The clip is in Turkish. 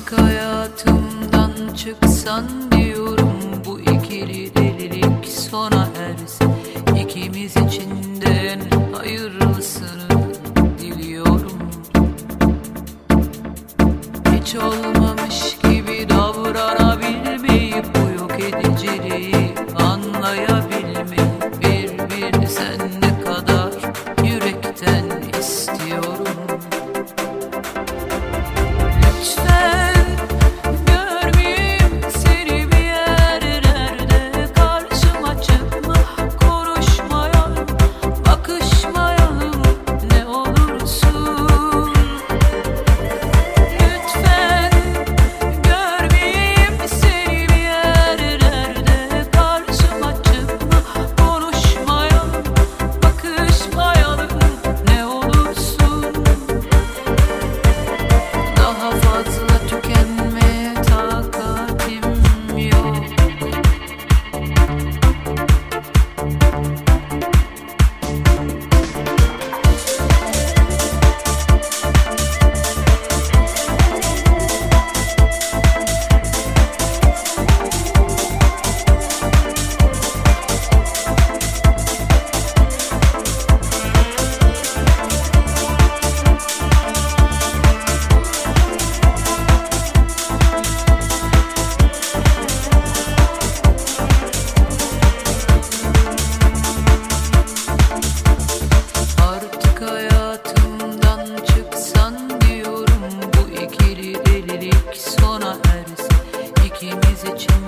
Artık hayatımdan çıksan diyorum, bu ikili delilik sona ersin. İkimiz için de en hayırlısını diliyorum. Hiç olmamış gibi davranabilmeyi, bu yok ediciliği anlayabilmeyi, birbirini sen ne kadar yürekten istiyorum. Lütfen görmeyeyim seni bir yerlerde, karşıma çıkma, konuşmayalım, bakışmayalım ne olursun. Lütfen görmeyeyim seni bir yerlerde, karşıma çıkma, konuşmayalım, bakışmayalım ne olursun. Daha fazla tükenmeye takatim yok. Artık hayatımdan çıksan diyorum, bu ikili delilik sona ersin. İkimiz için